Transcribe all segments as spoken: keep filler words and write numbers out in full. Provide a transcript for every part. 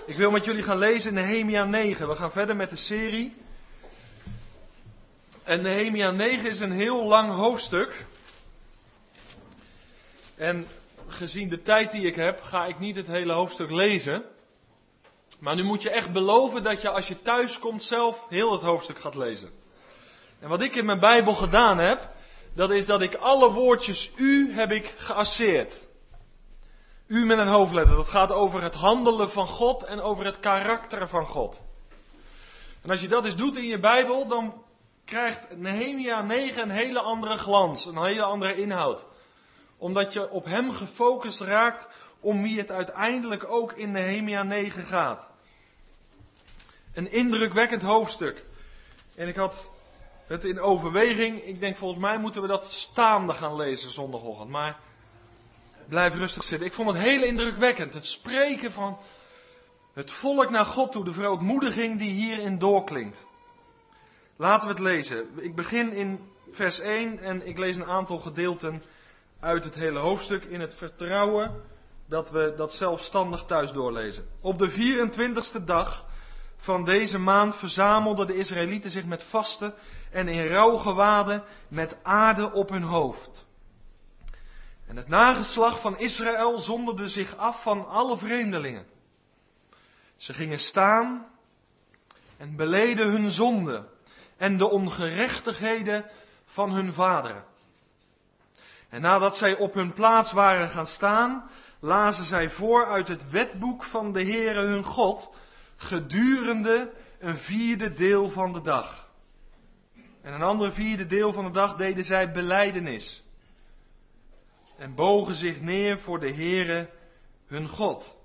Ik wil met jullie gaan lezen Nehemia negen. We gaan verder met de serie. En Nehemia negen is een heel lang hoofdstuk. En gezien de tijd die ik heb, ga ik niet het hele hoofdstuk lezen. Maar nu moet je echt beloven dat je als je thuis komt zelf heel het hoofdstuk gaat lezen. En wat ik in mijn Bijbel gedaan heb, dat is dat ik alle woordjes u heb ik geasseerd. U met een hoofdletter. Dat gaat over het handelen van God en over het karakter van God. En als je dat eens doet in je Bijbel, dan krijgt Nehemia negen een hele andere glans, een hele andere inhoud. Omdat je op hem gefocust raakt om wie het uiteindelijk ook in Nehemia negen gaat. Een indrukwekkend hoofdstuk. En ik had het in overweging. Ik denk volgens mij moeten we dat staande gaan lezen zondagochtend. Maar blijf rustig zitten. Ik vond het heel indrukwekkend. Het spreken van het volk naar God toe. De verootmoediging die hierin doorklinkt. Laten we het lezen. Ik begin in vers één en ik lees een aantal gedeelten uit het hele hoofdstuk in het vertrouwen dat we dat zelfstandig thuis doorlezen. Op de vierentwintigste dag van deze maand verzamelden de Israëlieten zich met vasten en in rouwgewaden met aarde op hun hoofd. En het nageslacht van Israël zonderde zich af van alle vreemdelingen. Ze gingen staan en beleden hun zonde en de ongerechtigheden van hun vaderen. En nadat zij op hun plaats waren gaan staan, lazen zij voor uit het wetboek van de Heere hun God, gedurende een vierde deel van de dag. En een andere vierde deel van de dag deden zij belijdenis. En bogen zich neer voor de Heere hun God.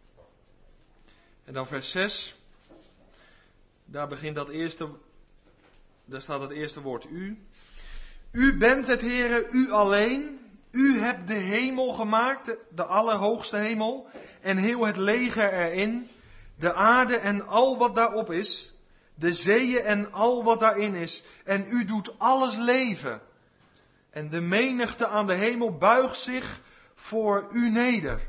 En dan vers zes. Daar begint dat eerste, daar staat het eerste woord u. U bent het Heere, u alleen. U hebt de hemel gemaakt, de, de allerhoogste hemel. En heel het leger erin. De aarde en al wat daarop is. De zeeën en al wat daarin is. En u doet alles leven. En de menigte aan de hemel buigt zich voor u neder.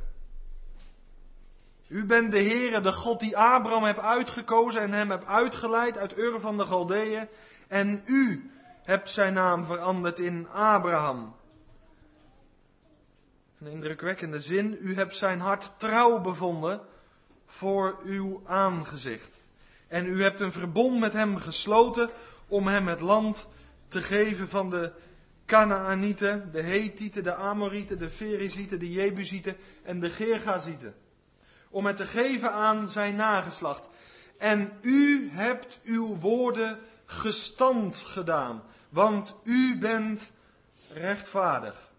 U bent de Heere, de God die Abraham hebt uitgekozen en hem hebt uitgeleid uit Ur van de Galdeeën. En u hebt zijn naam veranderd in Abraham. Een indrukwekkende zin. U hebt zijn hart trouw bevonden voor uw aangezicht. En u hebt een verbond met hem gesloten om hem het land te geven van de Kanaanieten, de Hethieten, de Amorieten, de Ferizieten, de Jebusieten en de Gergazieten. Om het te geven aan zijn nageslacht. En u hebt uw woorden gestand gedaan, want u bent rechtvaardig.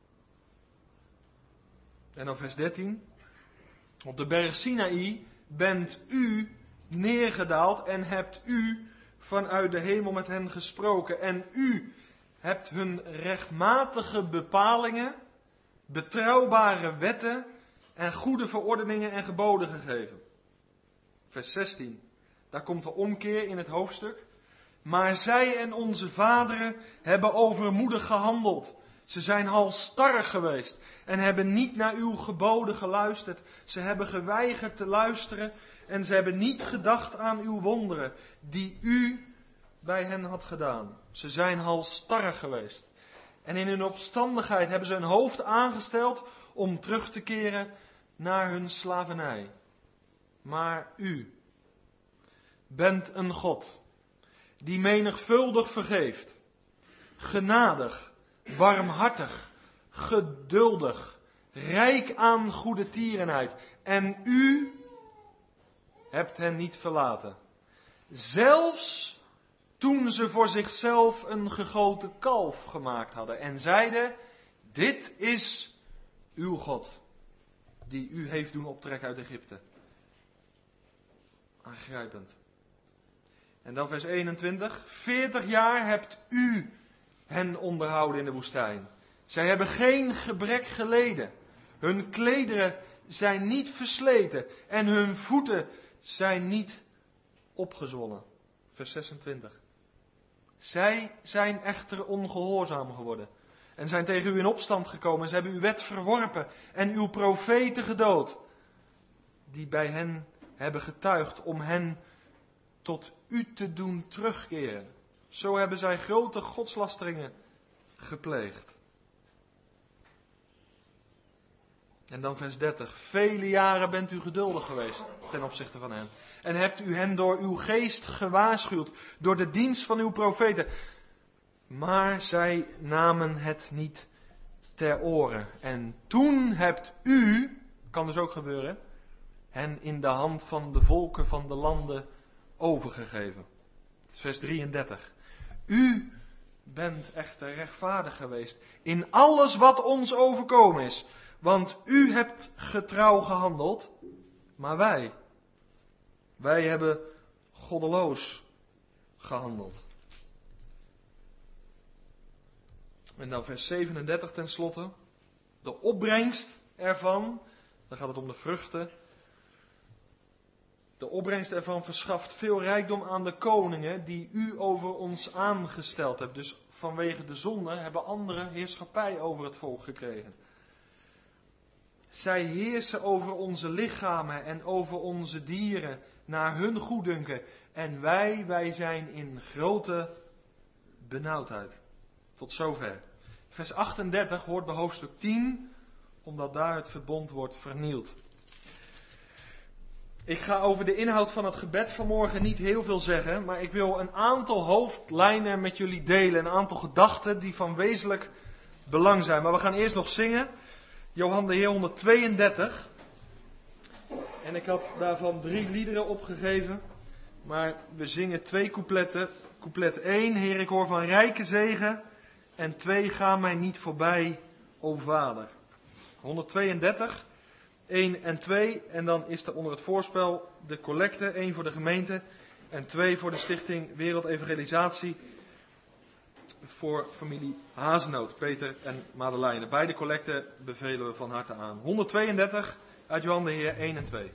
En dan vers dertien. Op de berg Sinaï bent u neergedaald en hebt u vanuit de hemel met hen gesproken. En u hebt hun rechtmatige bepalingen, betrouwbare wetten en goede verordeningen en geboden gegeven. Vers zestien. Daar komt de omkeer in het hoofdstuk. Maar zij en onze vaderen hebben overmoedig gehandeld. Ze zijn halsstarrig geweest en hebben niet naar uw geboden geluisterd. Ze hebben geweigerd te luisteren en ze hebben niet gedacht aan uw wonderen die u bij hen had gedaan. Ze zijn halsstarrig geweest. En in hun opstandigheid hebben ze een hoofd aangesteld om terug te keren naar hun slavernij. Maar u bent een God die menigvuldig vergeeft, genadig, warmhartig, geduldig, rijk aan goede tierenheid. En u hebt hen niet verlaten. Zelfs toen ze voor zichzelf een gegoten kalf gemaakt hadden en zeiden, dit is uw God, die u heeft doen optrekken uit Egypte. Aangrijpend. En dan vers eenentwintig. Veertig jaar hebt u hen onderhouden in de woestijn. Zij hebben geen gebrek geleden. Hun klederen zijn niet versleten. En hun voeten zijn niet opgezwollen. Vers zesentwintig. Zij zijn echter ongehoorzaam geworden. En zijn tegen u in opstand gekomen. Ze hebben uw wet verworpen. En uw profeten gedood. Die bij hen hebben getuigd om hen tot u te doen terugkeren. Zo hebben zij grote godslasteringen gepleegd. En dan vers dertig. Vele jaren bent u geduldig geweest ten opzichte van hen. En hebt u hen door uw geest gewaarschuwd, door de dienst van uw profeten. Maar zij namen het niet ter oren. En toen hebt u, kan dus ook gebeuren, hen in de hand van de volken van de landen overgegeven. Vers drieëndertig. U bent echter rechtvaardig geweest in alles wat ons overkomen is. Want u hebt getrouw gehandeld, maar wij, wij hebben goddeloos gehandeld. En dan vers zevenendertig tenslotte. De opbrengst ervan, dan gaat het om de vruchten. De opbrengst ervan verschaft veel rijkdom aan de koningen die u over ons aangesteld hebt. Dus vanwege de zonde hebben anderen heerschappij over het volk gekregen. Zij heersen over onze lichamen en over onze dieren naar hun goeddunken. En wij, wij zijn in grote benauwdheid. Tot zover. Vers achtendertig hoort bij hoofdstuk tien, omdat daar het verbond wordt vernield. Ik ga over de inhoud van het gebed vanmorgen niet heel veel zeggen, maar ik wil een aantal hoofdlijnen met jullie delen. Een aantal gedachten die van wezenlijk belang zijn. Maar we gaan eerst nog zingen. Johan de Heer honderdtweeëndertig. En ik had daarvan drie liederen opgegeven. Maar we zingen twee coupletten. Couplet één, Heer, ik hoor van rijke zegen. En twee, ga mij niet voorbij, o Vader. honderdtweeëndertig, één en twee. En dan is er onder het voorspel de collecte. één voor de gemeente en twee voor de stichting Wereldevangelisatie. Voor familie Hazenoot, Peter en Madeleine. Beide collecten bevelen we van harte aan. honderdtweeëndertig uit Johan de Heer één en twee.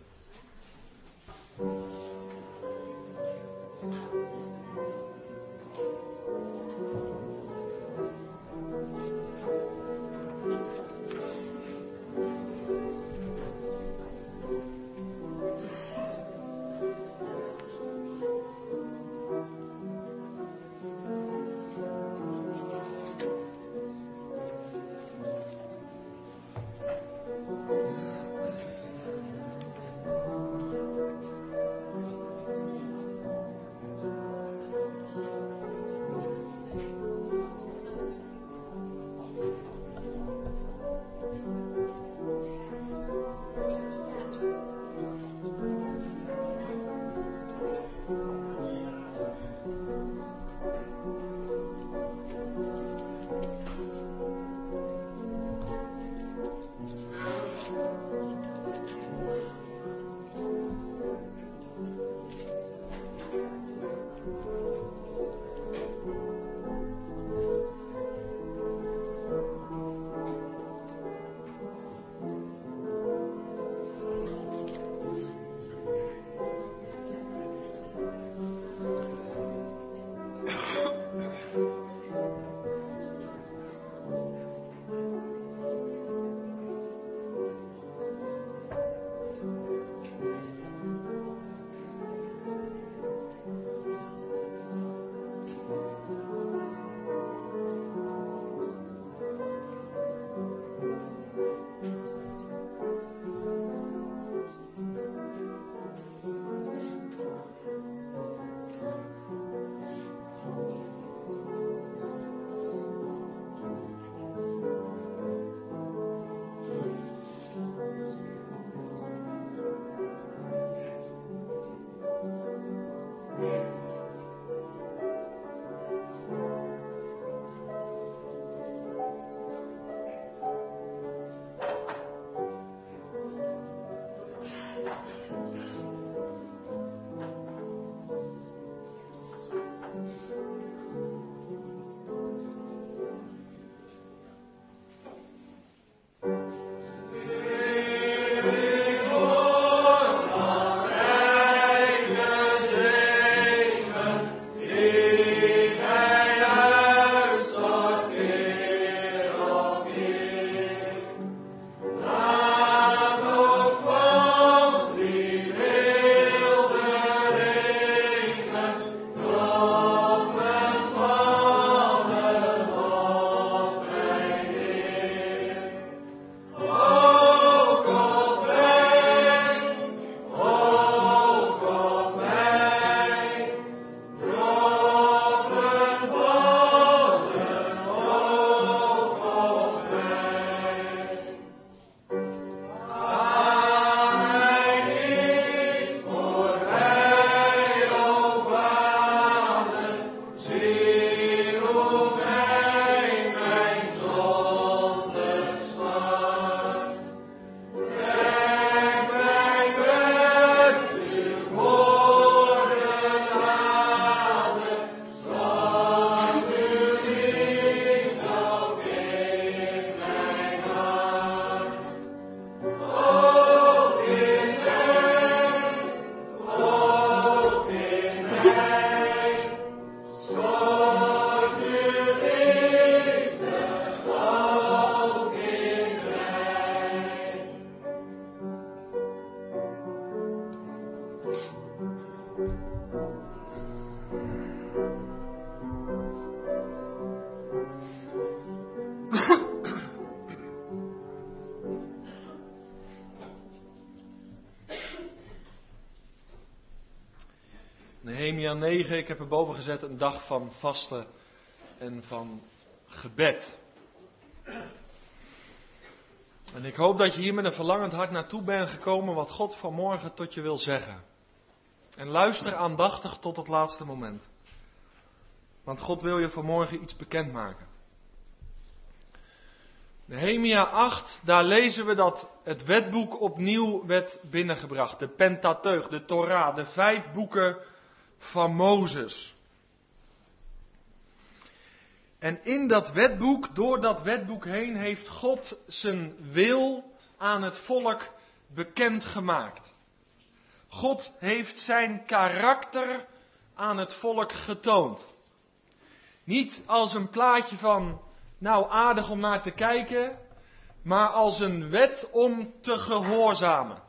Nehemia negen, ik heb erboven gezet een dag van vasten en van gebed. En ik hoop dat je hier met een verlangend hart naartoe bent gekomen wat God vanmorgen tot je wil zeggen. En luister aandachtig tot het laatste moment. Want God wil je vanmorgen iets bekendmaken. Nehemia acht, daar lezen we dat het wetboek opnieuw werd binnengebracht. De Pentateuch, de Torah, de vijf boeken van Mozes. En in dat wetboek, door dat wetboek heen, heeft God zijn wil aan het volk bekendgemaakt. God heeft zijn karakter aan het volk getoond. Niet als een plaatje van, nou aardig om naar te kijken, maar als een wet om te gehoorzamen.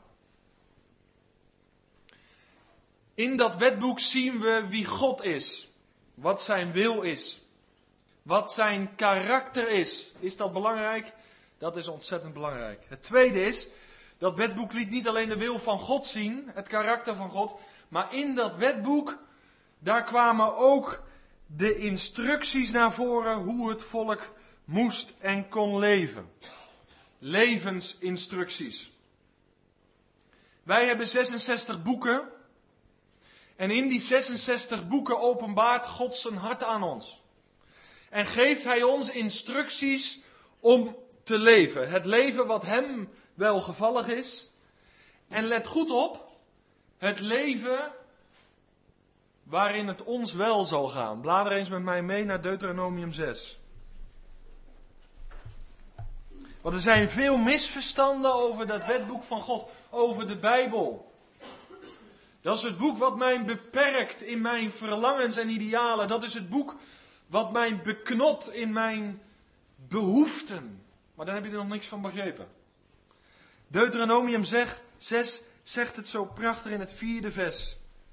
In dat wetboek zien we wie God is, wat zijn wil is, wat zijn karakter is. Is dat belangrijk? Dat is ontzettend belangrijk. Het tweede is, dat wetboek liet niet alleen de wil van God zien, het karakter van God, maar in dat wetboek, daar kwamen ook de instructies naar voren hoe het volk moest en kon leven. Levensinstructies. Wij hebben zesenzestig boeken. En in die zesenzestig boeken openbaart God zijn hart aan ons. En geeft hij ons instructies om te leven. Het leven wat hem welgevallig is. En let goed op, het leven waarin het ons wel zal gaan. Blader eens met mij mee naar Deuteronomium zes. Want er zijn veel misverstanden over dat wetboek van God, over de Bijbel. Dat is het boek wat mij beperkt in mijn verlangens en idealen. Dat is het boek wat mij beknot in mijn behoeften. Maar dan heb je er nog niks van begrepen. Deuteronomium zes zegt het zo prachtig in het vierde vers.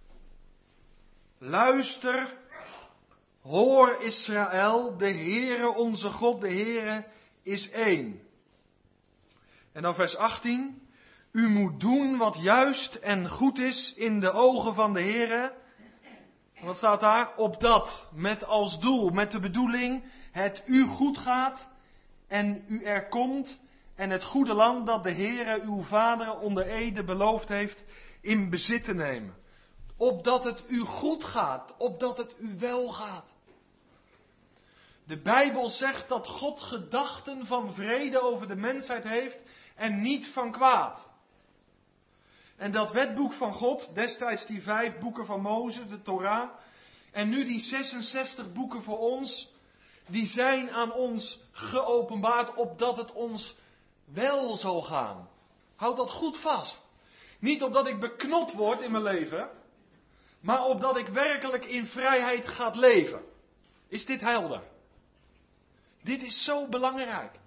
Luister, hoor Israël, de Heere onze God, de Heere is één. En dan vers achttien. U moet doen wat juist en goed is in de ogen van de Heere. Wat staat daar? Opdat, met als doel, met de bedoeling, het u goed gaat en u er komt en het goede land dat de Heere uw vader onder ede beloofd heeft in bezit te nemen. Opdat het u goed gaat, opdat het u wel gaat. De Bijbel zegt dat God gedachten van vrede over de mensheid heeft en niet van kwaad. En dat wetboek van God, destijds die vijf boeken van Mozes, de Torah, en nu die zesenzestig boeken voor ons, die zijn aan ons geopenbaard opdat het ons wel zal gaan. Houd dat goed vast. Niet opdat ik beknot word in mijn leven, maar opdat ik werkelijk in vrijheid ga leven. Is dit helder? Dit is zo belangrijk.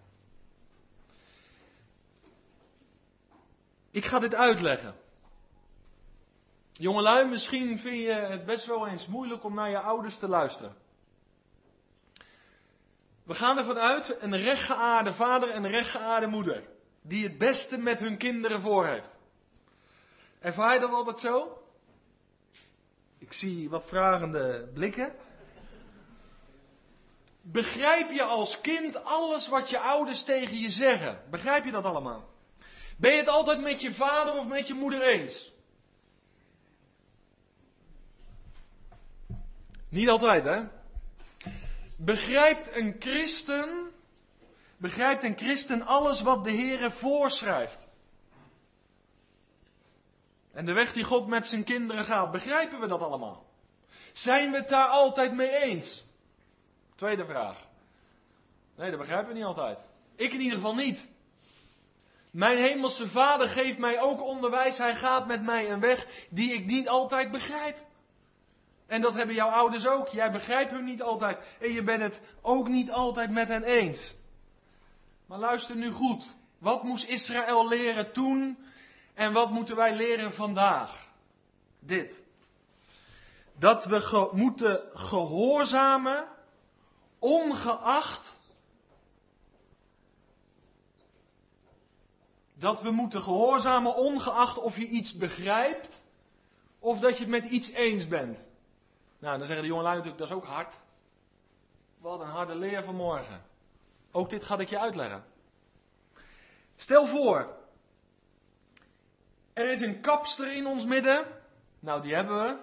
Ik ga dit uitleggen. Jongelui, misschien vind je het best wel eens moeilijk om naar je ouders te luisteren. We gaan ervan uit, een rechtgeaarde vader en een rechtgeaarde moeder, die het beste met hun kinderen voor heeft. Ervaar je dat altijd zo? Ik zie wat vragende blikken. Begrijp je als kind alles wat je ouders tegen je zeggen? Begrijp je dat allemaal? Ben je het altijd met je vader of met je moeder eens? Niet altijd, hè? Begrijpt een christen, begrijpt een christen alles wat de Heere voorschrijft? En de weg die God met zijn kinderen gaat, begrijpen we dat allemaal? Zijn we het daar altijd mee eens? Tweede vraag. Nee, dat begrijpen we niet altijd. Ik in ieder geval niet. Mijn hemelse vader geeft mij ook onderwijs. Hij gaat met mij een weg die ik niet altijd begrijp. En dat hebben jouw ouders ook. Jij begrijpt hun niet altijd. En je bent het ook niet altijd met hen eens. Maar luister nu goed. Wat moest Israël leren toen? En wat moeten wij leren vandaag? Dit. Dat we ge- moeten gehoorzamen, ongeacht dat we moeten gehoorzamen ongeacht of je iets begrijpt of dat je het met iets eens bent. Nou, dan zeggen de jongelui natuurlijk, dat is ook hard. Wat een harde leer vanmorgen. Ook dit ga ik je uitleggen. Stel voor, er is een kapster in ons midden. Nou, die hebben we.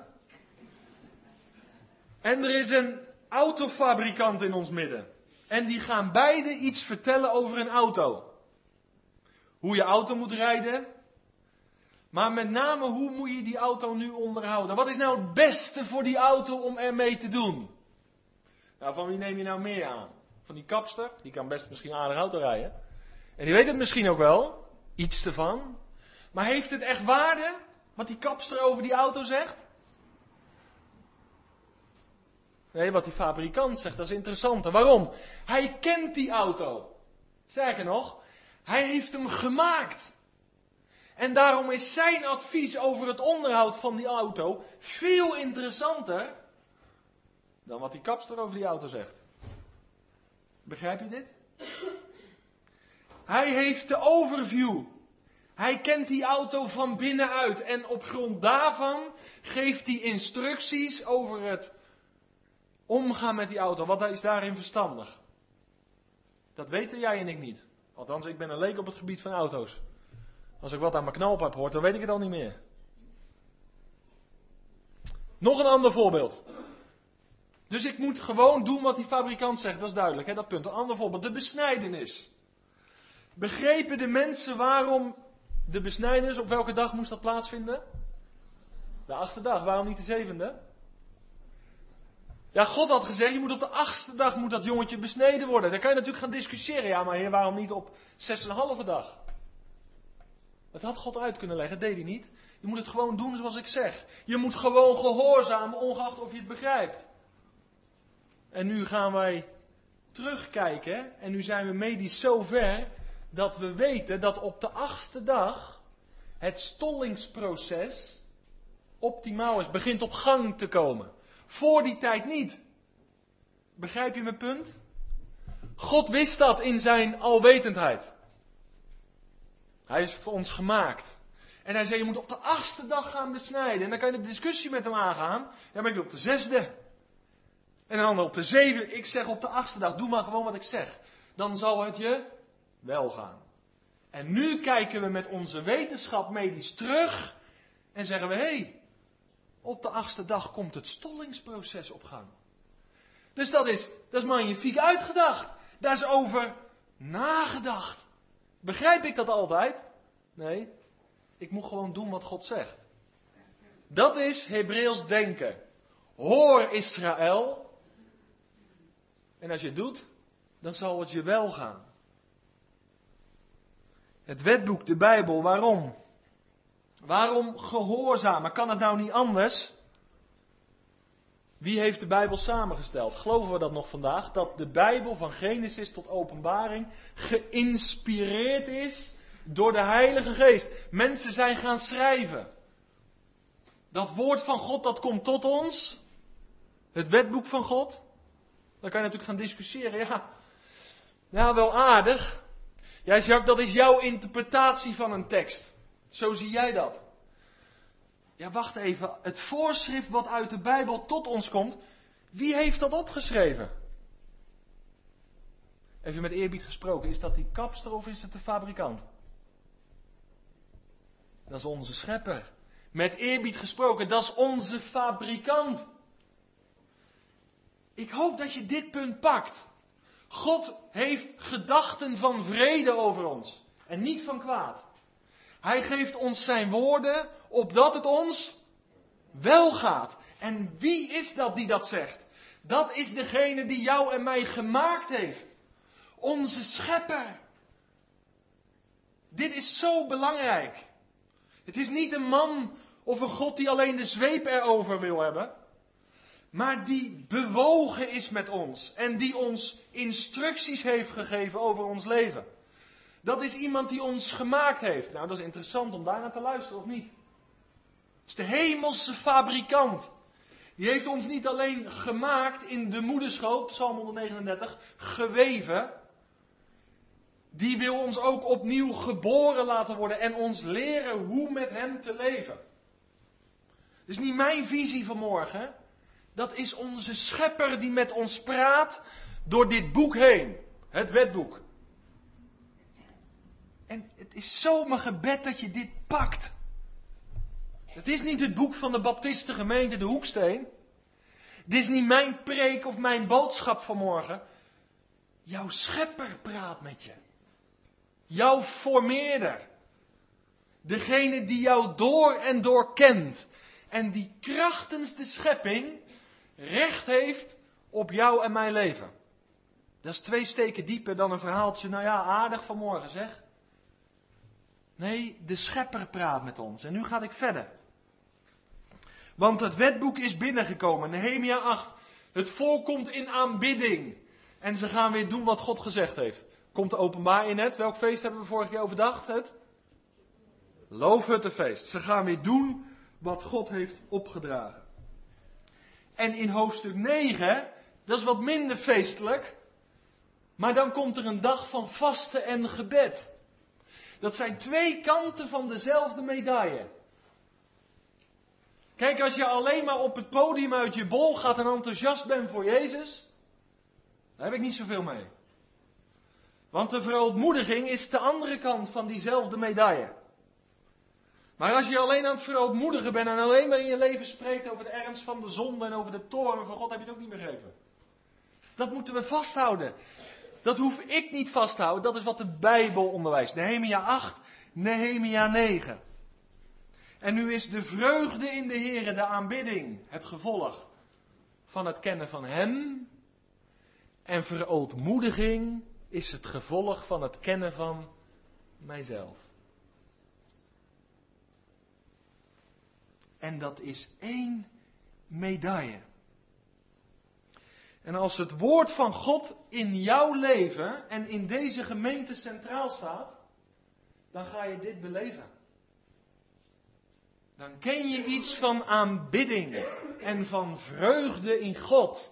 En er is een autofabrikant in ons midden. En die gaan beide iets vertellen over een auto. Hoe je auto moet rijden. Maar met name, hoe moet je die auto nu onderhouden? Wat is nou het beste voor die auto om ermee te doen? Nou, van wie neem je nou meer aan? Van die kapster? Die kan best misschien een aardige auto rijden. En die weet het misschien ook wel. Iets ervan. Maar heeft het echt waarde? Wat die kapster over die auto zegt? Nee, wat die fabrikant zegt, dat is interessanter. Waarom? Hij kent die auto. Sterker nog, hij heeft hem gemaakt. En daarom is zijn advies over het onderhoud van die auto veel interessanter dan wat die kapster over die auto zegt. Begrijp je dit? Hij heeft de overview. Hij kent die auto van binnenuit. En op grond daarvan geeft hij instructies over het omgaan met die auto. Wat is daarin verstandig? Dat weten jij en ik niet. Althans, ik ben een leek op het gebied van auto's. Als ik wat aan mijn knalpijp hoor, dan weet ik het al niet meer. Nog een ander voorbeeld. Dus ik moet gewoon doen wat die fabrikant zegt, dat is duidelijk, hè, dat punt. Een ander voorbeeld, de besnijdenis. Begrepen de mensen waarom de besnijdenis, op welke dag moest dat plaatsvinden? De achtste dag, waarom niet de zevende? Ja, God had gezegd, je moet op de achtste dag moet dat jongetje besneden worden. Dan kan je natuurlijk gaan discussiëren. Ja, maar heer, waarom niet op zes en een halve dag? Dat had God uit kunnen leggen, dat deed hij niet. Je moet het gewoon doen zoals ik zeg. Je moet gewoon gehoorzamen, ongeacht of je het begrijpt. En nu gaan wij terugkijken. En nu zijn we medisch zo ver dat we weten dat op de achtste dag het stollingsproces optimaal is. Begint op gang te komen. Voor die tijd niet. Begrijp je mijn punt? God wist dat in zijn alwetendheid. Hij is voor ons gemaakt. En hij zei, je moet op de achtste dag gaan besnijden. En dan kan je de discussie met hem aangaan. Ja, maar ik wil op de zesde. En een ander op de zevende. Ik zeg op de achtste dag, doe maar gewoon wat ik zeg. Dan zal het je wel gaan. En nu kijken we met onze wetenschap medisch terug. En zeggen we, hé, hey, op de achtste dag komt het stollingsproces op gang. Dus dat is, dat is magnifiek uitgedacht. Daar is over nagedacht. Begrijp ik dat altijd? Nee, ik moet gewoon doen wat God zegt. Dat is Hebreeuws denken. Hoor Israël. En als je het doet, dan zal het je wel gaan. Het wetboek, de Bijbel, waarom? Waarom gehoorzamen? Kan het nou niet anders? Wie heeft de Bijbel samengesteld? Geloven we dat nog vandaag? Dat de Bijbel van Genesis tot Openbaring geïnspireerd is door de Heilige Geest. Mensen zijn gaan schrijven. Dat woord van God, dat komt tot ons. Het wetboek van God. Dan kan je natuurlijk gaan discussiëren. Ja, ja wel aardig. Ja, Jacques, dat is jouw interpretatie van een tekst. Zo zie jij dat. Ja, wacht even. Het voorschrift wat uit de Bijbel tot ons komt. Wie heeft dat opgeschreven? Even met eerbied gesproken. Is dat die kapster of is het de fabrikant? Dat is onze schepper. Met eerbied gesproken. Dat is onze fabrikant. Ik hoop dat je dit punt pakt. God heeft gedachten van vrede over ons. En niet van kwaad. Hij geeft ons zijn woorden, opdat het ons wel gaat. En wie is dat die dat zegt? Dat is degene die jou en mij gemaakt heeft. Onze schepper. Dit is zo belangrijk. Het is niet een man of een God die alleen de zweep erover wil hebben. Maar die bewogen is met ons. En die ons instructies heeft gegeven over ons leven. Dat is iemand die ons gemaakt heeft. Nou, dat is interessant om daaraan te luisteren, of niet? Dat is de hemelse fabrikant. Die heeft ons niet alleen gemaakt in de moederschoot, Psalm honderdnegenendertig, geweven. Die wil ons ook opnieuw geboren laten worden en ons leren hoe met hem te leven. Dat is niet mijn visie vanmorgen. Dat is onze schepper die met ons praat door dit boek heen. Het wetboek. En het is zo mijn gebed dat je dit pakt. Het is niet het boek van de Baptistengemeente de Hoeksteen. Dit is niet mijn preek of mijn boodschap vanmorgen. Jouw schepper praat met je. Jouw formeerder. Degene die jou door en door kent. En die krachtens de schepping recht heeft op jou en mijn leven. Dat is twee steken dieper dan een verhaaltje, nou ja, aardig vanmorgen zeg. Nee, de schepper praat met ons. En nu ga ik verder. Want het wetboek is binnengekomen. Nehemia acht. Het volk komt in aanbidding. En ze gaan weer doen wat God gezegd heeft. Komt de openbaar in het. Welk feest hebben we vorige keer overdacht? Het Loofhuttenfeest. Ze gaan weer doen wat God heeft opgedragen. En in hoofdstuk negen, dat is wat minder feestelijk. Maar dan komt er een dag van vasten en gebed. Dat zijn twee kanten van dezelfde medaille. Kijk, als je alleen maar op het podium uit je bol gaat en enthousiast bent voor Jezus, daar heb ik niet zoveel mee. Want de verootmoediging is de andere kant van diezelfde medaille. Maar als je alleen aan het verootmoedigen bent en alleen maar in je leven spreekt over de ernst van de zonde en over de toorn van God, heb je het ook niet begrepen. Dat moeten we vasthouden. Dat hoef ik niet vast te houden, dat is wat de Bijbel onderwijst. Nehemia acht, Nehemia negen. En nu is de vreugde in de Here, de aanbidding, het gevolg van het kennen van Hem. En verootmoediging is het gevolg van het kennen van mijzelf. En dat is één medaille. En als het woord van God in jouw leven en in deze gemeente centraal staat, dan ga je dit beleven. Dan ken je iets van aanbidding en van vreugde in God.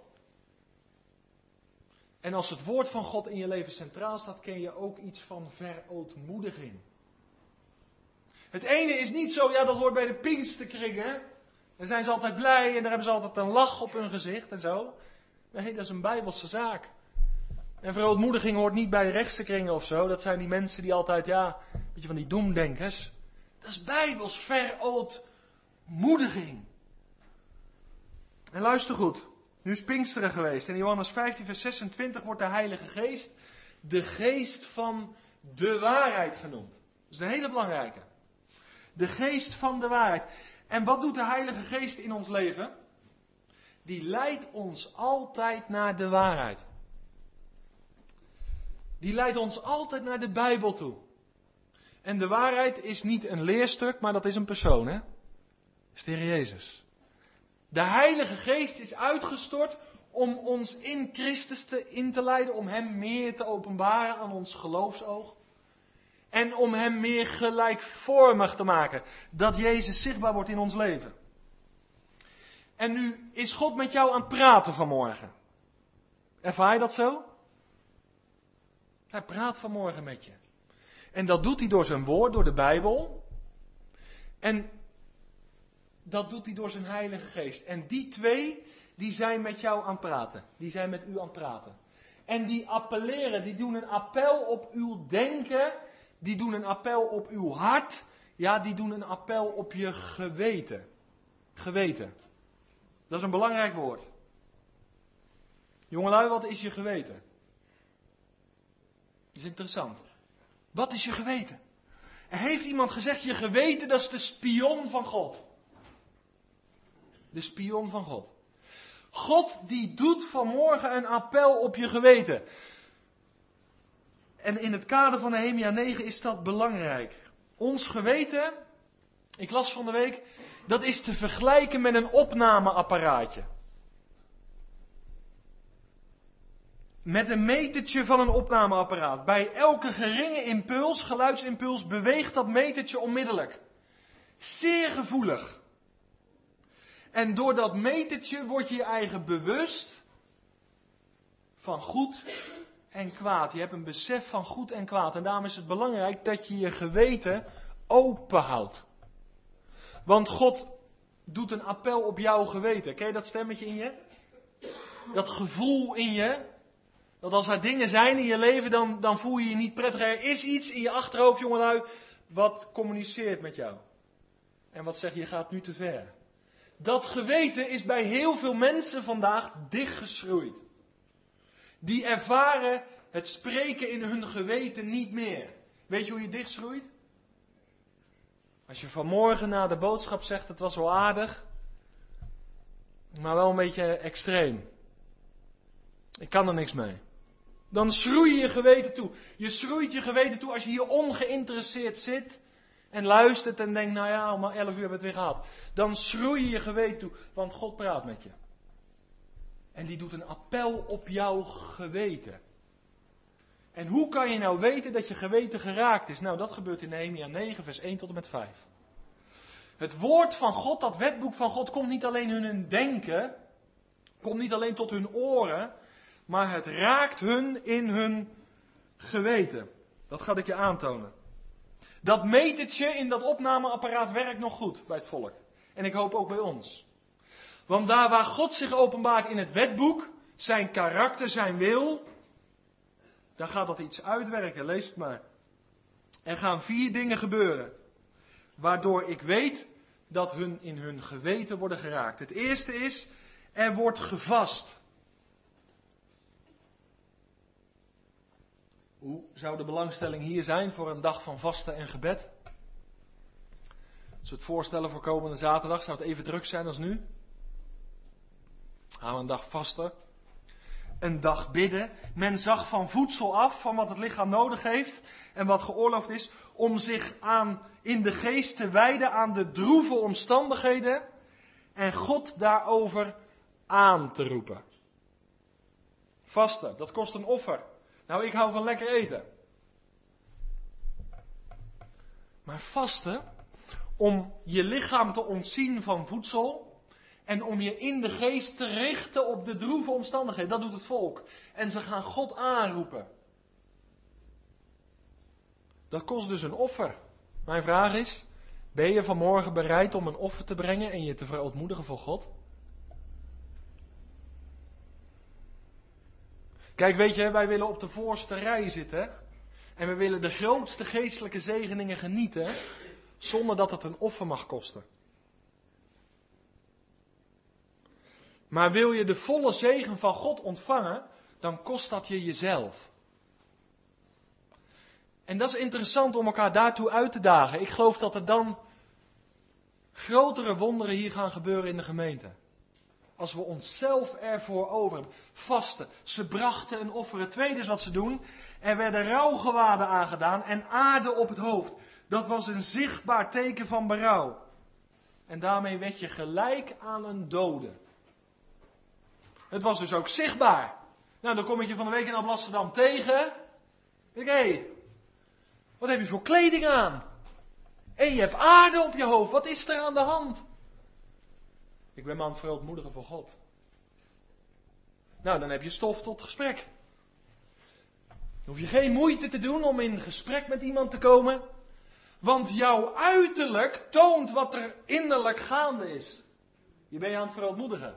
En als het woord van God in je leven centraal staat, ken je ook iets van verootmoediging. Het ene is niet zo, ja dat hoort bij de Pinksterkringen. Daar zijn ze altijd blij en daar hebben ze altijd een lach op hun gezicht en zo. Nee, dat is een Bijbelse zaak. En verootmoediging hoort niet bij de rechtse kringen of zo. Dat zijn die mensen die altijd, ja, een beetje van die doemdenkers. Dat is Bijbels verootmoediging. En luister goed. Nu is Pinksteren geweest. In Johannes vijftien vers zesentwintig wordt de Heilige Geest de geest van de waarheid genoemd. Dat is een hele belangrijke. De geest van de waarheid. En wat doet de Heilige Geest in ons leven? Die leidt ons altijd naar de waarheid. Die leidt ons altijd naar de Bijbel toe. En de waarheid is niet een leerstuk, maar dat is een persoon, hè? Dat is de Heer Jezus. De Heilige Geest is uitgestort om ons in Christus te, in te leiden, om Hem meer te openbaren aan ons geloofsoog. En om Hem meer gelijkvormig te maken. Dat Jezus zichtbaar wordt in ons leven. En nu is God met jou aan het praten vanmorgen. Ervaar je dat zo? Hij praat vanmorgen met je. En dat doet hij door zijn woord, door de Bijbel. En dat doet hij door zijn Heilige Geest. En die twee, die zijn met jou aan het praten. Die zijn met u aan het praten. En die appelleren, die doen een appel op uw denken. Die doen een appel op uw hart. Ja, die doen een appel op je geweten. Geweten. Dat is een belangrijk woord. Jongelui, wat is je geweten? Dat is interessant. Wat is je geweten? Er heeft iemand gezegd, je geweten, dat is de spion van God. De spion van God. God die doet vanmorgen een appel op je geweten. En in het kader van Nehemia negen is dat belangrijk. Ons geweten, ik las van de week, dat is te vergelijken met een opnameapparaatje. Met een metertje van een opnameapparaat. Bij elke geringe impuls, geluidsimpuls, beweegt dat metertje onmiddellijk. Zeer gevoelig. En door dat metertje word je je eigen bewust van goed en kwaad. Je hebt een besef van goed en kwaad. En daarom is het belangrijk dat je je geweten open houdt. Want God doet een appel op jouw geweten. Ken je dat stemmetje in je? Dat gevoel in je. Dat als er dingen zijn in je leven, dan, dan voel je je niet prettig. Er is iets in je achterhoofd, jongelui, wat communiceert met jou. En wat zegt, je gaat nu te ver. Dat geweten is bij heel veel mensen vandaag dichtgeschroeid. Die ervaren het spreken in hun geweten niet meer. Weet je hoe je dichtschroeit? Als je vanmorgen na de boodschap zegt, het was wel aardig, maar wel een beetje extreem. Ik kan er niks mee. Dan schroei je je geweten toe. Je schroeit je geweten toe als je hier ongeïnteresseerd zit en luistert en denkt, nou ja, om elf uur hebben we het weer gehad. Dan schroei je je geweten toe, want God praat met je. En die doet een appel op jouw geweten. En hoe kan je nou weten dat je geweten geraakt is? Nou, dat gebeurt in Nehemia negen, vers één tot en met vijf. Het woord van God, dat wetboek van God, komt niet alleen in hun denken, komt niet alleen tot hun oren, maar het raakt hun in hun geweten. Dat ga ik je aantonen. Dat metertje in dat opnameapparaat werkt nog goed bij het volk. En ik hoop ook bij ons. Want daar waar God zich openbaart in het wetboek, zijn karakter, zijn wil, dan gaat dat iets uitwerken. Lees het maar. Er gaan vier dingen gebeuren, waardoor ik weet dat hun in hun geweten worden geraakt. Het eerste is, er wordt gevast. Hoe zou de belangstelling hier zijn voor een dag van vasten en gebed? Als we het voorstellen voor komende zaterdag, zou het even druk zijn als nu? Gaan we een dag vasten? Een dag bidden. Men zag van voedsel af, van wat het lichaam nodig heeft en wat geoorloofd is, om zich aan in de geest te wijden aan de droeve omstandigheden en God daarover aan te roepen. Vasten, dat kost een offer. Nou, ik hou van lekker eten. Maar vasten, om je lichaam te ontzien van voedsel en om je in de geest te richten op de droeve omstandigheden, dat doet het volk. En ze gaan God aanroepen. Dat kost dus een offer. Mijn vraag is, ben je vanmorgen bereid om een offer te brengen en je te verootmoedigen voor God? Kijk, weet je, wij willen op de voorste rij zitten en we willen de grootste geestelijke zegeningen genieten, zonder dat het een offer mag kosten. Maar wil je de volle zegen van God ontvangen, dan kost dat je jezelf. En dat is interessant om elkaar daartoe uit te dagen. Ik geloof dat er dan grotere wonderen hier gaan gebeuren in de gemeente. Als we onszelf ervoor over hebben. Vasten. Ze brachten een offer. Het tweede is wat ze doen. Er werden rouwgewaden aangedaan en aarde op het hoofd. Dat was een zichtbaar teken van berouw. En daarmee werd je gelijk aan een dode. Het was dus ook zichtbaar. Nou, dan kom ik je van de week in Amsterdam tegen. Ik, hé, hey, wat heb je voor kleding aan? Hé, hey, je hebt aarde op je hoofd. Wat is er aan de hand? Ik ben me aan het verootmoedigen voor God. Nou, dan heb je stof tot gesprek. Dan hoef je geen moeite te doen om in gesprek met iemand te komen. Want jouw uiterlijk toont wat er innerlijk gaande is. Je bent je aan het verootmoedigen.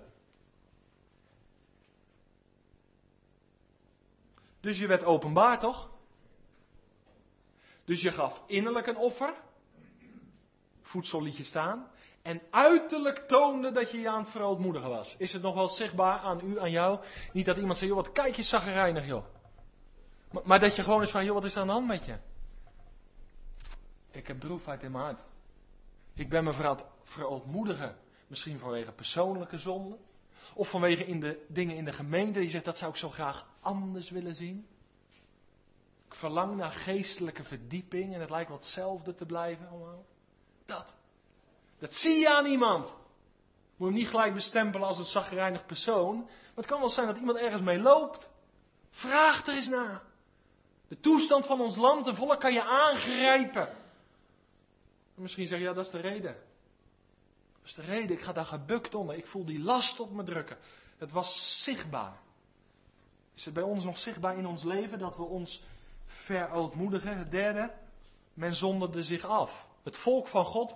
Dus je werd openbaar, toch? Dus je gaf innerlijk een offer. Voedsel liet je staan. En uiterlijk toonde dat je je aan het verootmoedigen was. Is het nog wel zichtbaar aan u, aan jou? Niet dat iemand zegt, joh, wat kijk je chagrijnig, joh. Maar, maar dat je gewoon eens van, joh, wat is er aan de hand met je? Ik heb droefheid in mijn hart. Ik ben me verootmoedigen. Misschien vanwege persoonlijke zonden. Of vanwege in de dingen in de gemeente. Die zegt, dat zou ik zo graag anders willen zien. Ik verlang naar geestelijke verdieping. En het lijkt wel hetzelfde te blijven allemaal. Dat. Dat zie je aan iemand. Moet hem niet gelijk bestempelen als een chagrijnig persoon. Maar het kan wel zijn dat iemand ergens mee loopt. Vraag er eens naar. De toestand van ons land en volk kan je aangrijpen. En misschien zeg je, ja, dat is de reden. Dat is de reden, ik ga daar gebukt onder. Ik voel die last op me drukken. Het was zichtbaar. Is het bij ons nog zichtbaar in ons leven dat we ons verootmoedigen? Het derde, men zonderde zich af. Het volk van God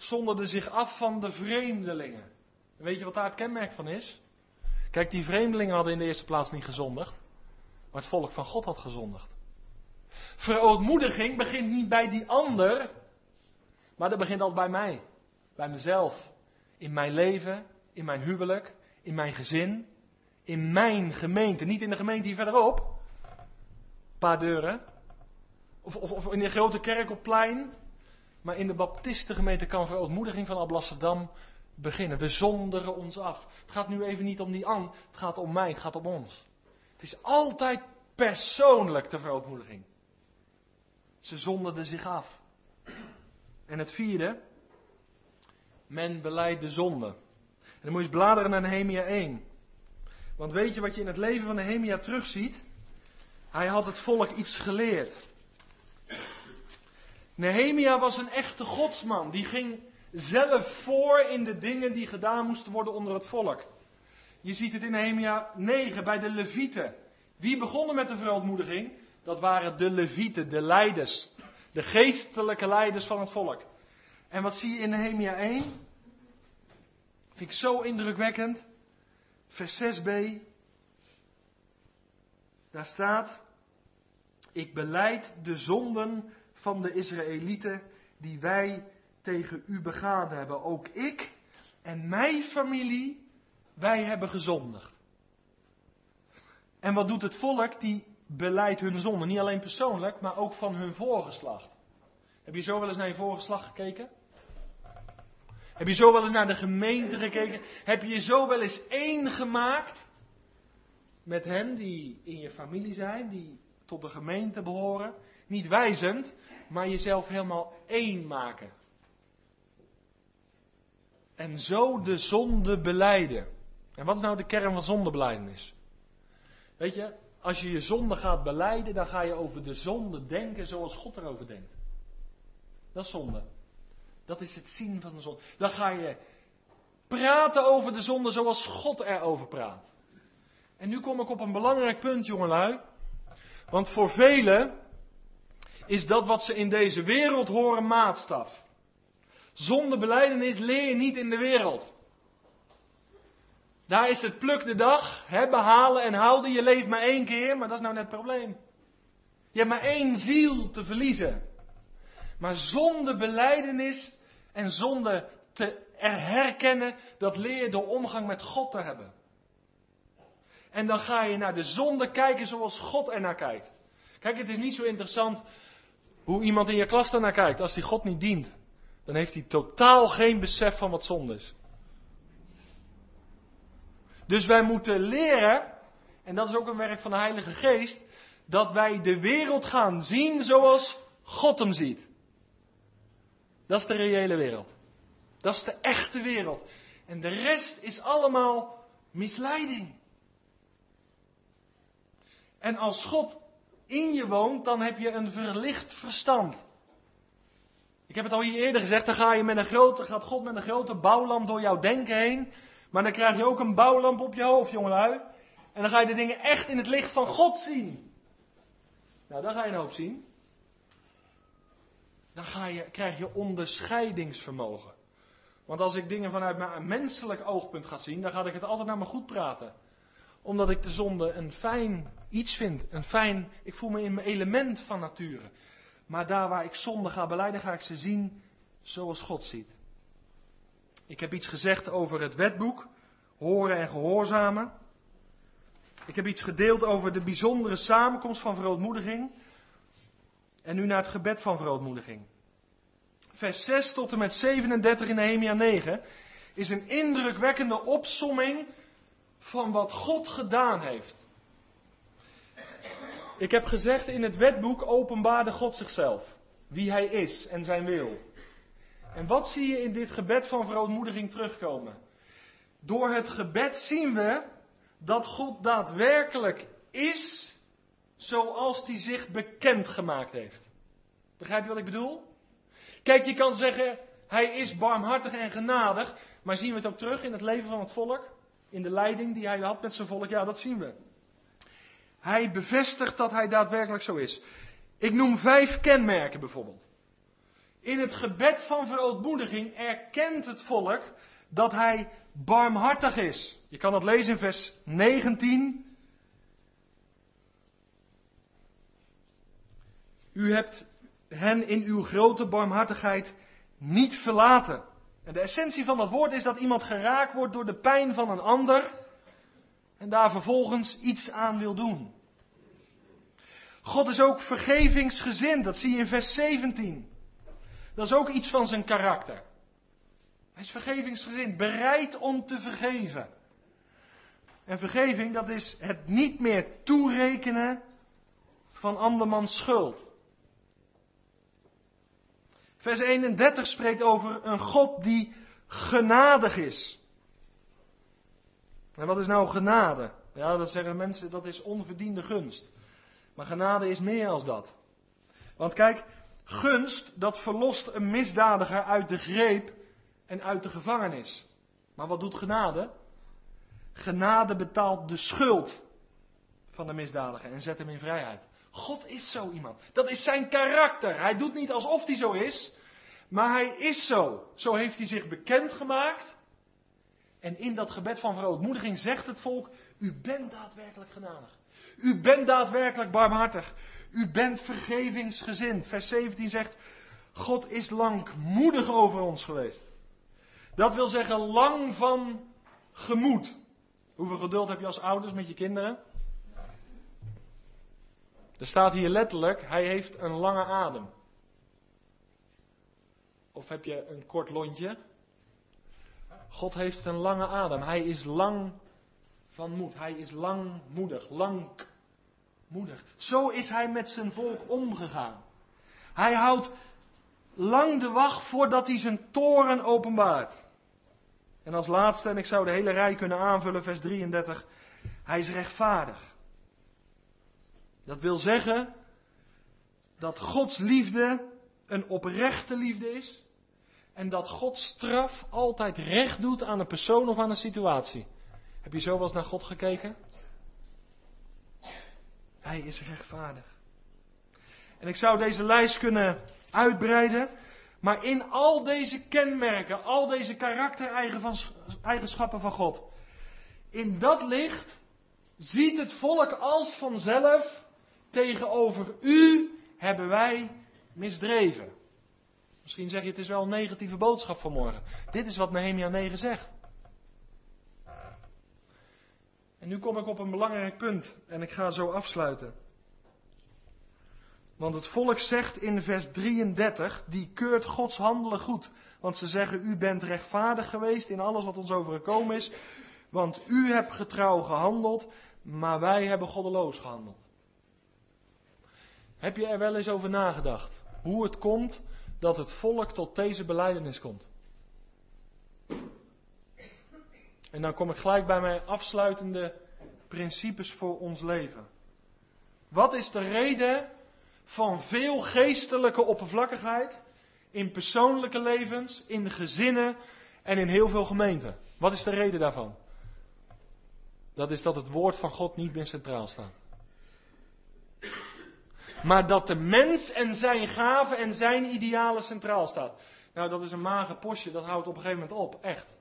zondigden zich af van de vreemdelingen. En weet je wat daar het kenmerk van is? Kijk, die vreemdelingen hadden in de eerste plaats niet gezondigd, maar het volk van God had gezondigd. Verootmoediging begint niet bij die ander, maar dat begint altijd bij mij. Bij mezelf. In mijn leven, in mijn huwelijk, in mijn gezin, in mijn gemeente. Niet in de gemeente hier verderop. Een paar deuren. Of, of, of in de grote kerk op plein. Maar in de baptistengemeente kan verootmoediging van Alblasserdam beginnen. We zonderen ons af. Het gaat nu even niet om die an, het gaat om mij, het gaat om ons. Het is altijd persoonlijk de verootmoediging. Ze zonderden zich af. En het vierde, men belijdt de zonde. En dan moet je eens bladeren naar Nehemia één. Want weet je wat je in het leven van Nehemia terugziet? Hij had het volk iets geleerd. Nehemia was een echte godsman. Die ging zelf voor in de dingen die gedaan moesten worden onder het volk. Je ziet het in Nehemia negen bij de Levieten. Wie begonnen met de verootmoediging? Dat waren de Levieten, de leiders. De geestelijke leiders van het volk. En wat zie je in Nehemia één? Vind ik zo indrukwekkend. Vers zes b. Daar staat: ik belijd de zonden van de Israëlieten die wij tegen u begaan hebben. Ook ik en mijn familie, wij hebben gezondigd. En wat doet het volk? Die beleidt hun zonden. Niet alleen persoonlijk, maar ook van hun voorgeslacht. Heb je zo wel eens naar je voorgeslacht gekeken? Heb je zo wel eens naar de gemeente gekeken? Heb je je zo wel eens één gemaakt met hen die in je familie zijn, die tot de gemeente behoren? Niet wijzend, maar jezelf helemaal één maken. En zo de zonde belijden. En wat is nou de kern van zondebelijdenis? Weet je, als je je zonde gaat belijden, dan ga je over de zonde denken zoals God erover denkt. Dat is zonde. Dat is het zien van de zonde. Dan ga je praten over de zonde zoals God erover praat. En nu kom ik op een belangrijk punt, jongelui. Want voor velen is dat wat ze in deze wereld horen maatstaf. Zondebelijdenis leer je niet in de wereld. Daar is het pluk de dag, hebben, halen en houden. Je leeft maar één keer, maar dat is nou net het probleem. Je hebt maar één ziel te verliezen. Maar zondebelijdenis en zonde te herkennen, dat leer je door omgang met God te hebben. En dan ga je naar de zonde kijken zoals God ernaar kijkt. Kijk, het is niet zo interessant hoe iemand in je klas ernaar kijkt. Als die God niet dient, dan heeft hij totaal geen besef van wat zonde is. Dus wij moeten leren, en dat is ook een werk van de Heilige Geest, dat wij de wereld gaan zien zoals God hem ziet. Dat is de reële wereld. Dat is de echte wereld. En de rest is allemaal misleiding. En als God in je woont, dan heb je een verlicht verstand. Ik heb het al hier eerder gezegd, dan ga je met een grote, gaat God met een grote bouwlamp door jouw denken heen. Maar dan krijg je ook een bouwlamp op je hoofd, jongelui. En dan ga je de dingen echt in het licht van God zien. Nou, dan ga je een hoop zien. Dan ga je, krijg je onderscheidingsvermogen. Want als ik dingen vanuit mijn menselijk oogpunt ga zien, dan ga ik het altijd naar me goed praten. Omdat ik de zonde een fijn iets vind. Een fijn, ik voel me in mijn element van nature. Maar daar waar ik zonde ga belijden, ga ik ze zien zoals God ziet. Ik heb iets gezegd over het wetboek, horen en gehoorzamen. Ik heb iets gedeeld over de bijzondere samenkomst van verootmoediging. En nu naar het gebed van verootmoediging. Vers zes tot en met zevenendertig in Nehemia negen is een indrukwekkende opsomming van wat God gedaan heeft. Ik heb gezegd, in het wetboek openbaarde God zichzelf. Wie hij is en zijn wil. En wat zie je in dit gebed van verootmoediging terugkomen? Door het gebed zien we dat God daadwerkelijk is zoals hij zich bekend gemaakt heeft. Begrijp je wat ik bedoel? Kijk, je kan zeggen, hij is barmhartig en genadig, maar zien we het ook terug in het leven van het volk? In de leiding die hij had met zijn volk? Ja, dat zien we. Hij bevestigt dat hij daadwerkelijk zo is. Ik noem vijf kenmerken bijvoorbeeld. In het gebed van verootmoediging erkent het volk dat hij barmhartig is. Je kan dat lezen in vers negentien. U hebt hen in uw grote barmhartigheid niet verlaten. En de essentie van dat woord is dat iemand geraakt wordt door de pijn van een ander en daar vervolgens iets aan wil doen. God is ook vergevingsgezind, dat zie je in vers zeventien. Dat is ook iets van zijn karakter. Hij is vergevingsgezind, bereid om te vergeven. En vergeving, dat is het niet meer toerekenen van andermans schuld. Vers eenendertig spreekt over een God die genadig is. En wat is nou genade? Ja, dat zeggen mensen, dat is onverdiende gunst. Maar genade is meer als dat. Want kijk, gunst, dat verlost een misdadiger uit de greep en uit de gevangenis. Maar wat doet genade? Genade betaalt de schuld van de misdadiger en zet hem in vrijheid. God is zo iemand. Dat is zijn karakter. Hij doet niet alsof hij zo is, maar hij is zo. Zo heeft hij zich bekendgemaakt. En in dat gebed van verootmoediging zegt het volk, u bent daadwerkelijk genadig. U bent daadwerkelijk barmhartig. U bent vergevingsgezind. Vers zeventien zegt, God is langmoedig over ons geweest. Dat wil zeggen lang van gemoed. Hoeveel geduld heb je als ouders met je kinderen? Er staat hier letterlijk, hij heeft een lange adem. Of heb je een kort lontje? God heeft een lange adem. Hij is lang van moed. Hij is langmoedig. Langmoedig. Zo is hij met zijn volk omgegaan. Hij houdt lang de wacht voordat hij zijn toorn openbaart. En als laatste, en ik zou de hele rij kunnen aanvullen, vers drieëndertig. Hij is rechtvaardig. Dat wil zeggen dat Gods liefde een oprechte liefde is. En dat Gods straf altijd recht doet aan een persoon of aan een situatie. Heb je zo wel eens naar God gekeken? Hij is rechtvaardig. En ik zou deze lijst kunnen uitbreiden. Maar in al deze kenmerken, al deze karaktereigenschappen van God. In dat licht ziet het volk als vanzelf, tegenover u hebben wij misdreven. Misschien zeg je, het is wel een negatieve boodschap vanmorgen. Dit is wat Nehemia negen zegt. En nu kom ik op een belangrijk punt. En ik ga zo afsluiten. Want het volk zegt in vers drieëndertig, die keurt Gods handelen goed. Want ze zeggen, u bent rechtvaardig geweest in alles wat ons overkomen is. Want u hebt getrouw gehandeld, maar wij hebben goddeloos gehandeld. Heb je er wel eens over nagedacht? Hoe het komt dat het volk tot deze belijdenis komt? En dan kom ik gelijk bij mijn afsluitende principes voor ons leven. Wat is de reden van veel geestelijke oppervlakkigheid in persoonlijke levens, in gezinnen en in heel veel gemeenten? Wat is de reden daarvan? Dat is dat het woord van God niet meer centraal staat. Maar dat de mens en zijn gaven en zijn idealen centraal staat. Nou, dat is een mager postje, dat houdt op een gegeven moment op, echt.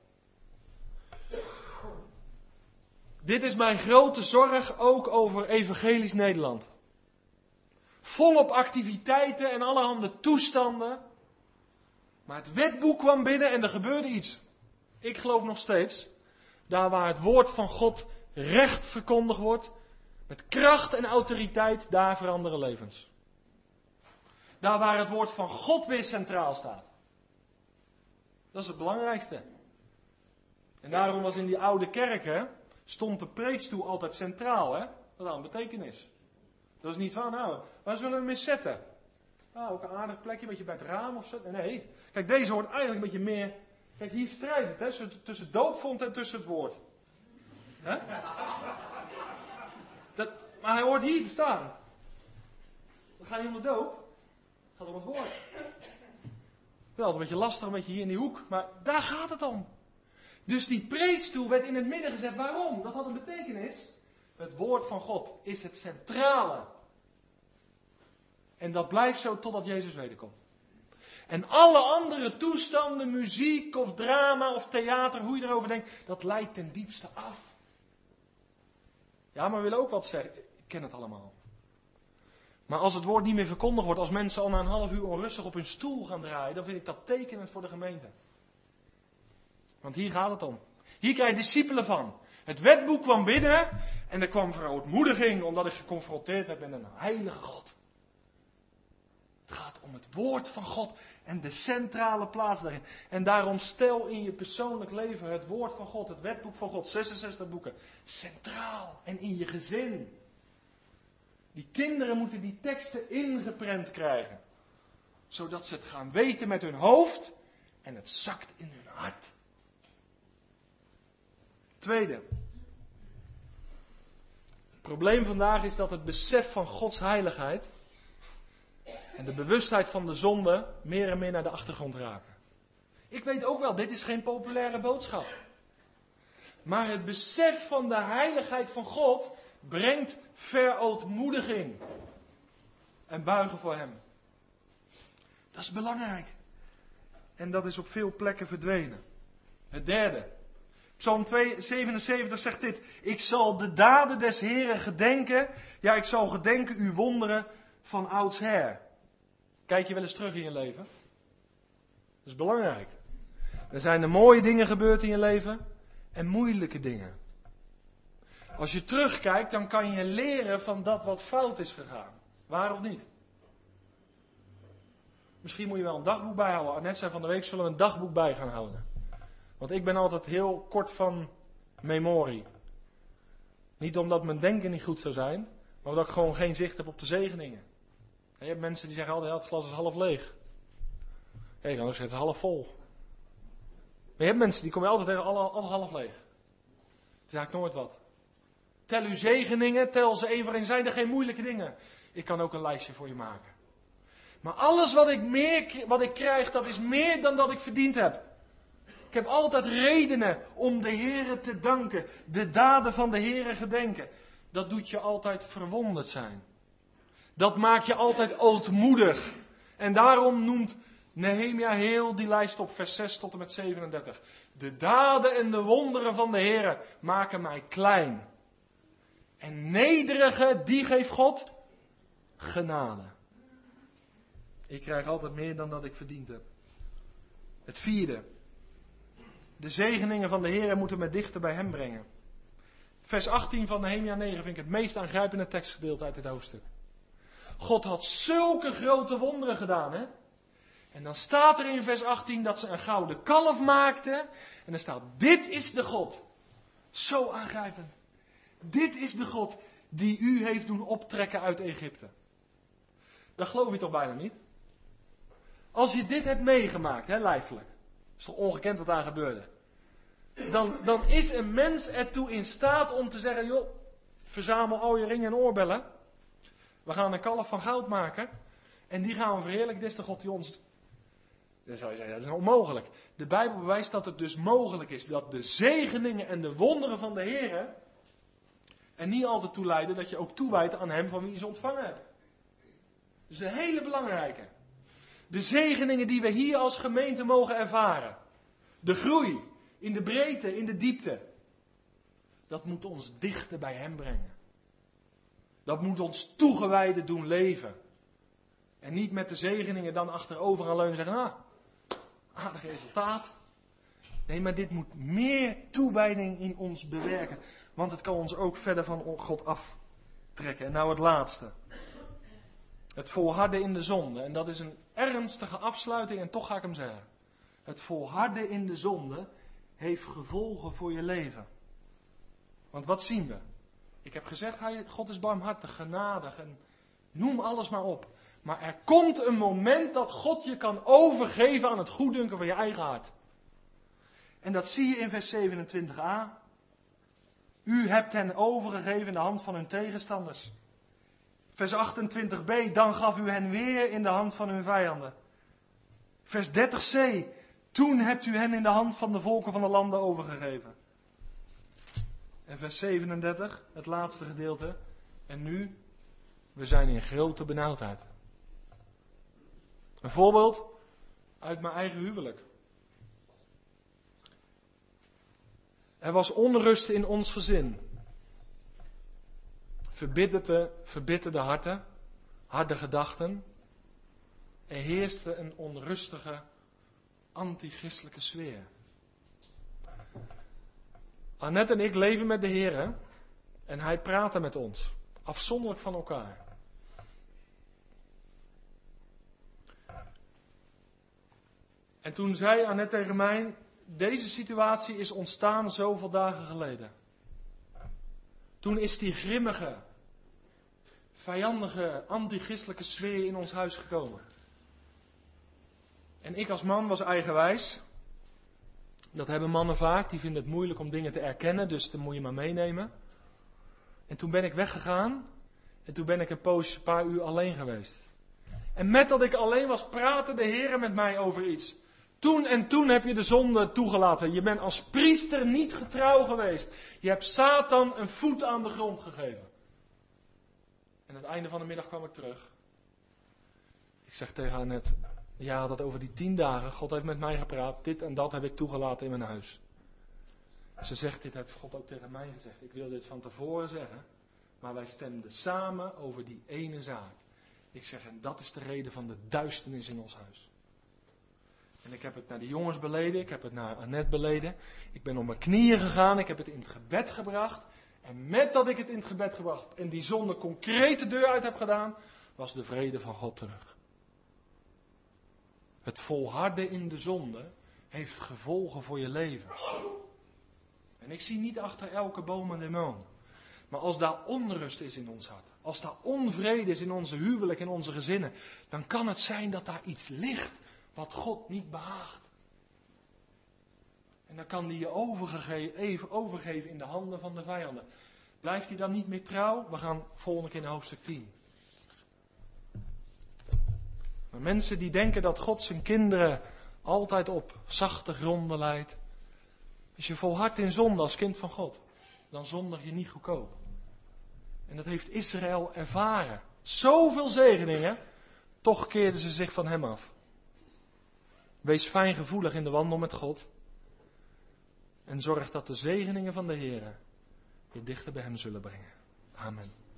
Dit is mijn grote zorg ook over Evangelisch Nederland. Volop activiteiten en allerhande toestanden. Maar het wetboek kwam binnen en er gebeurde iets. Ik geloof nog steeds, daar waar het woord van God recht verkondigd wordt, met kracht en autoriteit, daar veranderen levens. Daar waar het woord van God weer centraal staat. Dat is het belangrijkste. En daarom was in die oude kerken, stond de preekstoel altijd centraal, hè? Dat had een betekenis. Dat is niet van, nou, waar zullen we hem eens zetten? Nou, ook een aardig plekje, een beetje bij het raam of zo. Nee, kijk, deze hoort eigenlijk een beetje meer. Kijk, hier strijdt het, hè, tussen doopvont en tussen het woord. Hè? Dat, maar hij hoort hier te staan. Dan ga je om de doop. Het gaat om het woord. Wel altijd een beetje lastig, een beetje hier in die hoek. Maar daar gaat het om. Dus die preekstoel werd in het midden gezet. Waarom? Dat had een betekenis. Het woord van God is het centrale. En dat blijft zo totdat Jezus wederkomt. En alle andere toestanden, muziek of drama of theater, hoe je erover denkt, dat leidt ten diepste af. Ja, maar we willen ook wat zeggen. Ik ken het allemaal. Maar als het woord niet meer verkondigd wordt, als mensen al na een half uur onrustig op hun stoel gaan draaien, dan vind ik dat tekenend voor de gemeente. Want hier gaat het om. Hier krijg je discipelen van. Het wetboek kwam binnen en er kwam verootmoediging omdat ik geconfronteerd werd met een heilige God. Het gaat om het woord van God en de centrale plaats daarin. En daarom stel in je persoonlijk leven het woord van God, het wetboek van God, zesenzestig boeken, centraal en in je gezin. Die kinderen moeten die teksten ingeprent krijgen. Zodat ze het gaan weten met hun hoofd en het zakt in hun hart. Tweede. Het probleem vandaag is dat het besef van Gods heiligheid en de bewustheid van de zonde meer en meer naar de achtergrond raken. Ik weet ook wel, dit is geen populaire boodschap. Maar het besef van de heiligheid van God brengt verootmoediging en buigen voor Hem. Dat is belangrijk. En dat is op veel plekken verdwenen. Het derde. Psalm zevenenzeventig zegt dit. Ik zal de daden des Heren gedenken. Ja, ik zal gedenken uw wonderen van oudsher. Kijk je wel eens terug in je leven? Dat is belangrijk. Er zijn er mooie dingen gebeurd in je leven en moeilijke dingen. Als je terugkijkt, dan kan je leren van dat wat fout is gegaan. Waar of niet? Misschien moet je wel een dagboek bijhouden. Annette zei van de week zullen we een dagboek bij gaan houden. Want ik ben altijd heel kort van memorie. Niet omdat mijn denken niet goed zou zijn, maar omdat ik gewoon geen zicht heb op de zegeningen. Je hebt mensen die zeggen altijd, ja, het glas is half leeg. Ja, je kan ook zeggen, het is half vol. Maar je hebt mensen die komen altijd tegen, altijd half leeg. Het is eigenlijk nooit wat. Tel uw zegeningen, tel ze één voor één. Zijn er geen moeilijke dingen? Ik kan ook een lijstje voor je maken. Maar alles wat ik, meer, wat ik krijg, dat is meer dan dat ik verdiend heb. Ik heb altijd redenen om de Heere te danken. De daden van de Heere gedenken. Dat doet je altijd verwonderd zijn. Dat maakt je altijd ootmoedig. En daarom noemt Nehemia heel die lijst op, vers zes tot en met zevenendertig. De daden en de wonderen van de Heere maken mij klein. En nederige, die geeft God genade. Ik krijg altijd meer dan dat ik verdiend heb. Het vierde. De zegeningen van de Heer moeten me dichter bij hem brengen. Vers achttien van Nehemia negen vind ik het meest aangrijpende tekstgedeelte uit dit hoofdstuk. God had zulke grote wonderen gedaan, hè? En dan staat er in vers achttien dat ze een gouden kalf maakten. En er staat, dit is de God. Zo aangrijpend. Dit is de God die u heeft doen optrekken uit Egypte. Dat geloof je toch bijna niet? Als je dit hebt meegemaakt, hè, lijfelijk. Is toch ongekend wat daar gebeurde. Dan, dan is een mens ertoe in staat om te zeggen, joh, verzamel al je ringen en oorbellen. We gaan een kalf van goud maken. En die gaan we verheerlijken. Dit is de God die ons... Dan zou je zeggen, dat is onmogelijk. De Bijbel bewijst dat het dus mogelijk is dat de zegeningen en de wonderen van de Heer er niet altijd toe leiden dat je ook toewijdt aan hem van wie je ze ontvangen hebt. Dus een hele belangrijke. De zegeningen die we hier als gemeente mogen ervaren. De groei in de breedte, in de diepte. Dat moet ons dichter bij hem brengen. Dat moet ons toegewijden doen leven. En niet met de zegeningen dan achterover gaan leunen en zeggen, ah, aardig resultaat. Nee, maar dit moet meer toewijding in ons bewerken. Want het kan ons ook verder van God aftrekken. En nou het laatste. Het volharden in de zonde. En dat is een ernstige afsluiting en toch ga ik hem zeggen. Het volharden in de zonde heeft gevolgen voor je leven. Want wat zien we? Ik heb gezegd, God is barmhartig, genadig en noem alles maar op. Maar er komt een moment dat God je kan overgeven aan het goeddunken van je eigen hart. En dat zie je in vers zevenentwintig a. U hebt hen overgegeven in de hand van hun tegenstanders. Vers achtentwintig b. Dan gaf u hen weer in de hand van hun vijanden. Vers dertig c. Toen hebt u hen in de hand van de volken van de landen overgegeven. En vers zevenendertig, het laatste gedeelte. En nu, we zijn in grote benauwdheid. Een voorbeeld. uit mijn eigen huwelijk. Er was onrust in ons gezin. Verbitterde, verbitterde harten, harde gedachten. Er heerste een onrustige, antichristelijke sfeer. Annette en ik leven met de Heer en Hij praatte met ons, afzonderlijk van elkaar. En toen zei Annette tegen mij, deze situatie is ontstaan zoveel dagen geleden. Toen is die grimmige, vijandige, antichristelijke sfeer in ons huis gekomen. En ik als man was eigenwijs. Dat hebben mannen vaak, die vinden het moeilijk om dingen te erkennen, dus dan moet je maar meenemen. En toen ben ik weggegaan en toen ben ik een poosje, een paar uur alleen geweest. En met dat ik alleen was, praatte de Heer met mij over iets. Toen en toen heb je de zonde toegelaten. Je bent als priester niet getrouw geweest. Je hebt Satan een voet aan de grond gegeven. En aan het einde van de middag kwam ik terug. Ik zeg tegen Annette, ja, had het over die tien dagen. God heeft met mij gepraat. Dit en dat heb ik toegelaten in mijn huis. Ze zegt, dit heeft God ook tegen mij gezegd. Ik wil dit van tevoren zeggen. Maar wij stemden samen over die ene zaak. Ik zeg, en dat is de reden van de duisternis in ons huis. En ik heb het naar de jongens beleden. Ik heb het naar Annette beleden. Ik ben op mijn knieën gegaan. Ik heb het in het gebed gebracht. En met dat ik het in het gebed gebracht en die zonde concreet de deur uit heb gedaan, was de vrede van God terug. Het volharden in de zonde heeft gevolgen voor je leven. En ik zie niet achter elke boom een demon. Maar als daar onrust is in ons hart, als daar onvrede is in onze huwelijk en onze gezinnen, dan kan het zijn dat daar iets ligt wat God niet behaagt. En dan kan die je overgegeven, even overgeven in de handen van de vijanden. Blijft hij dan niet meer trouw? We gaan volgende keer naar hoofdstuk tien. Maar mensen die denken dat God zijn kinderen altijd op zachte gronden leidt. Als je volhardt in zonde als kind van God, dan zondig je niet goedkoop. En dat heeft Israël ervaren. Zoveel zegeningen, toch keerden ze zich van hem af. Wees fijngevoelig in de wandel met God. En zorg dat de zegeningen van de Heer je dichter bij hem zullen brengen. Amen.